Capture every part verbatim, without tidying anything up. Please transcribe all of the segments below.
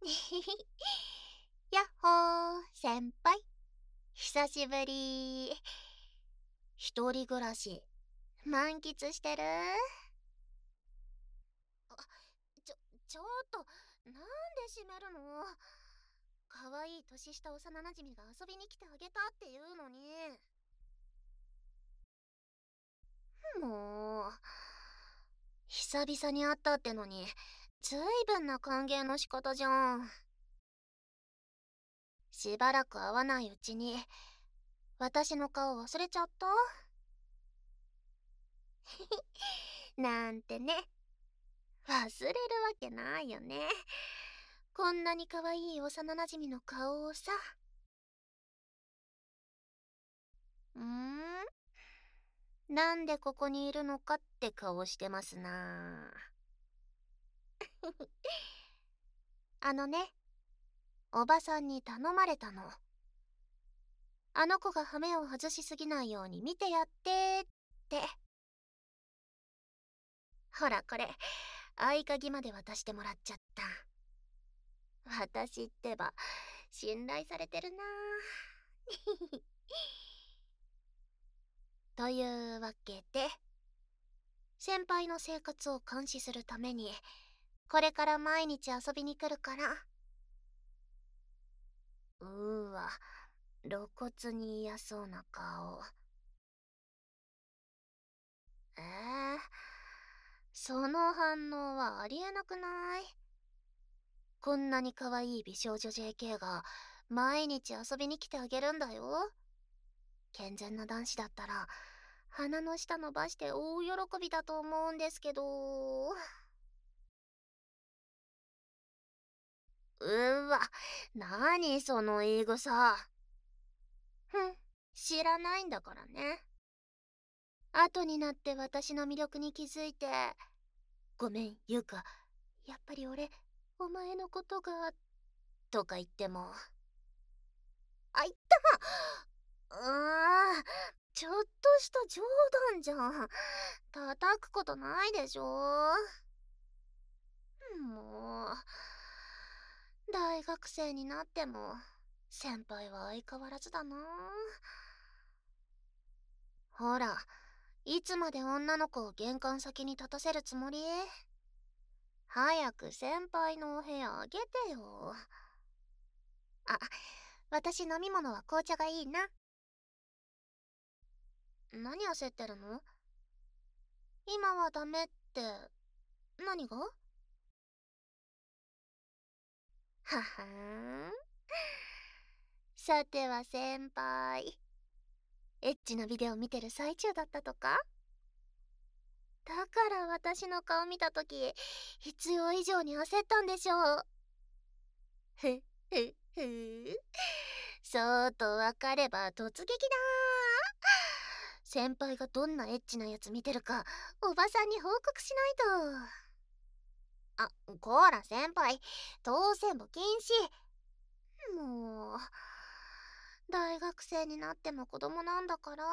やっほー、先輩。久しぶり。一人暮らし、満喫してる？あ、ちょ、ちょっと、なんで閉めるの？かわいい年下幼馴染が遊びに来てあげたっていうのに。もう、久々に会ったってのに、ずいぶんな歓迎の仕方じゃん。しばらく会わないうちに、私の顔忘れちゃった？なんてね。忘れるわけないよね。こんなに可愛い幼馴染の顔をさ。んーなんでここにいるのかって顔してますな。あのね、おばさんに頼まれたの。あの子が羽目を外しすぎないように見てやってって。ほらこれ、合鍵まで渡してもらっちゃった。私ってば、信頼されてるな。というわけで、先輩の生活を監視するために、これから毎日遊びに来るから。うーわ、露骨に嫌そうな顔。えー、その反応はありえなくない？こんなに可愛い美少女 ジェーケー が毎日遊びに来てあげるんだよ。健全な男子だったら鼻の下伸ばして大喜びだと思うんですけど。うーわ、なにその言い草。ふん、知らないんだからね。後になって私の魅力に気づいて、ごめん、ゆうか、やっぱり俺、お前のことが、とか言っても。あ、いったうーん、ちょっとした冗談じゃん。叩くことないでしょ。もう、大学生になっても、先輩は相変わらずだな。ほら、いつまで女の子を玄関先に立たせるつもり？早く先輩のお部屋あげてよ。あ、私飲み物は紅茶がいいな。何焦ってるの？今はダメって、何が？ははーん。さては先輩、エッチなビデオ見てる最中だったとか？だから私の顔見たとき、必要以上に焦ったんでしょう。ふ、ふ、ふ。そうとわかれば突撃だー。先輩がどんなエッチなやつ見てるか、おばさんに報告しないと。あ、こーら先輩、当選簿禁止。もう、大学生になっても子供なんだから。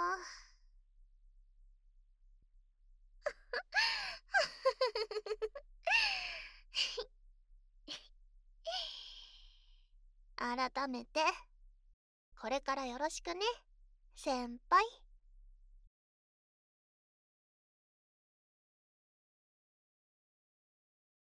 改めて、これからよろしくね、先輩。